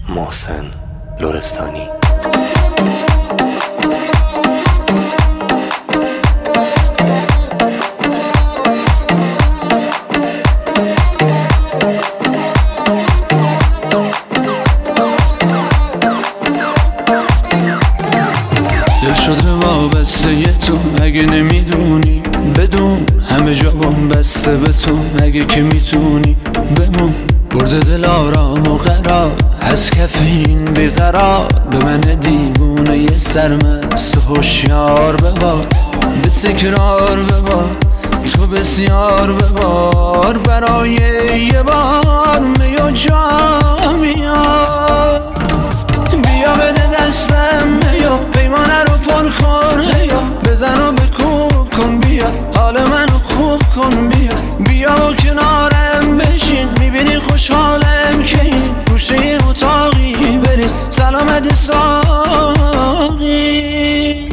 محسن لرستانی. دل شده وابسته تو اگه نمیدونی، بدون همه جا بسته به تو اگه که میتونی بمون. برده دل آرام و قرار از کف این بیقرار، به من دیوونه یه سرمست و هوشیار ببار، به تکرار ببار تو بسیار ببار، برای یه بار می و جام بیار. بیا بده دستم بیا پیمانه رو پر کن، بیا بزن و بکوب کن، بیا حال منو خوب کن، بیا بیا و کنارم بشین، میبینی خوشحالم که این گوشه اتاقی برید سلامت ساقی.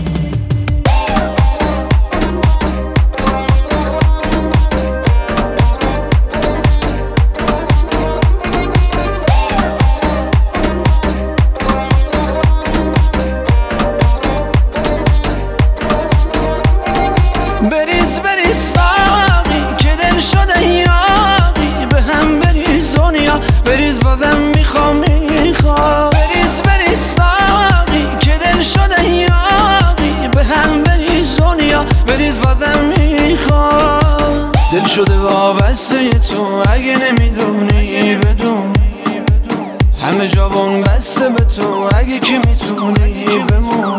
بریز بریز ساقی که دل شده یاقی، به هم بریز دنیا بریز بازم میخوام. بریز بریز ساقی که دل شده یاقی، به هم بریز دنیا بریز بازم میخوام. دل شده وابسته تو اگه نمیدونی، بدون همه جا بسته به تو اگه که میتونی بمون.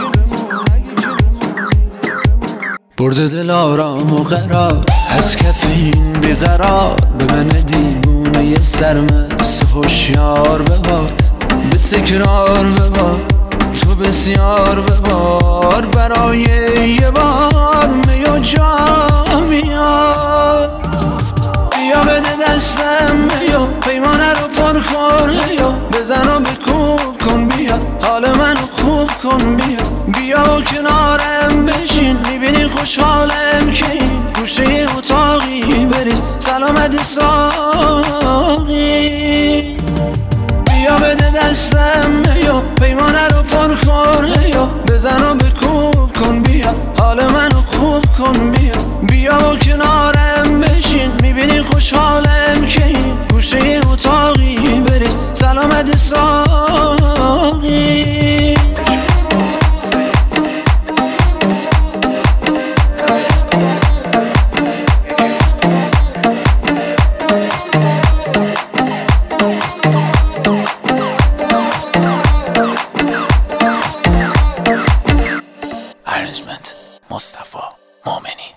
برده دل آرام و قرار از کف این بیقرار، به من دیوونه یه سرمست و هوشیار ببار، به تکرار ببار تو بسیار ببار، برای یه بار می و جام بیار. بیا بده دستم بیا پیمانه رو پر کن، بیا بزن و بکوب کن، بیا حال منو خوب کن، بیا بیا و کنارم بشین، میبینی خوشحالم که این گوشه اتاقی برید سلامت ساقی. بیا بده دستم بیا پیمانه رو پر کن، بیا بزن و بکوب کن، بیا حال منو خوب کن، بیا بیا و کنارم بشین، میبینی خوشحالم که این گوشه اتاقی برید سلامت ساقی. ارنجمنت مصطفی مومنی.